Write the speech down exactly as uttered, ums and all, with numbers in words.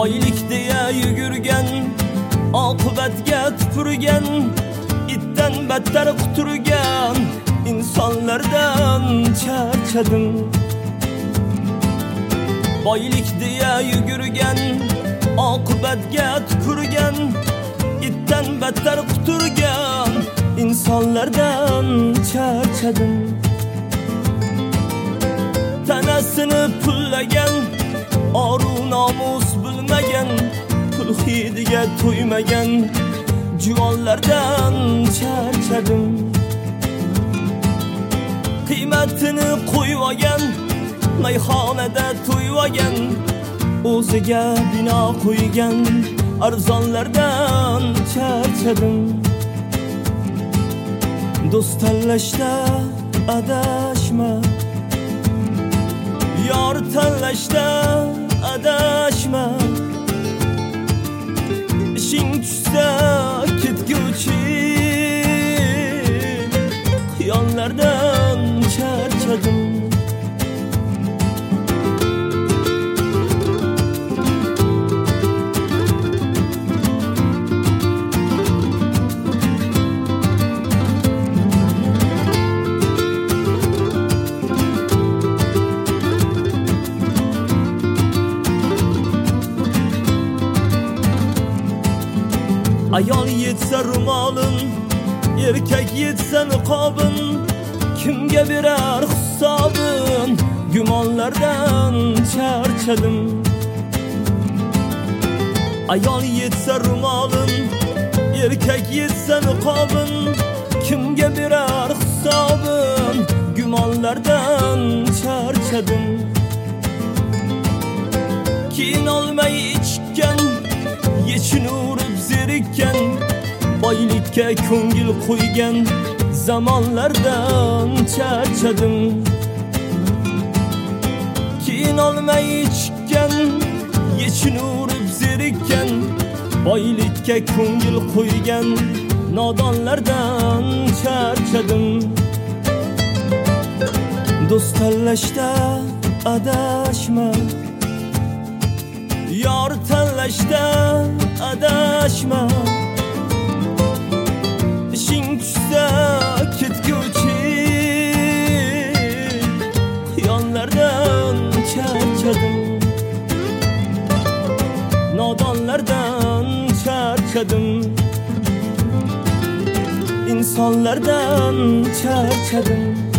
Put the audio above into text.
boylik deya yugurgan, oqibatga tupurgan, itdan battar quturgan insonlardan charchadim. Boylik deya yugurgan, oqibatga tupurgan, itdan battar quturgan insonlardan charchadim. Tanasini pullagan, oru nomus bilmagan, pul hidiga to'ymagan juvonlardan charchadim. Qiymatini qo'yvagan, mayxonada to'yvagan, o'ziga bino qo'ygan arzonlardan charchadim. Do'st tanlashda adashma, yor tanlashda adashma. Ishing tushsa ketguvchi xiyonlardan charchadim. Ayol yetsa rumolim, erkak yetsa niqobim, kimga berar hisobim? Gumonlardan charchadim. Ayol yetsa rumolim, erkak yetsa niqobim, kimga berar hisobim? Gumonlardan charchadim. Kin olmay ichgan, yechinurib zerikkan, boylikka ko'ngil qo'ygan zamonlardan charchadim. Kin olmay ichgan, yechinurib zerikkan, boylikka ko'ngil qo'ygan nodonlardan charchadim. Do'st tanlashda adashma, yor tanlashda adashma. Ishing tushsa ketguvchi xiyonlardan charchadim. Nodonlardan charchadim. insonlardan charchadim.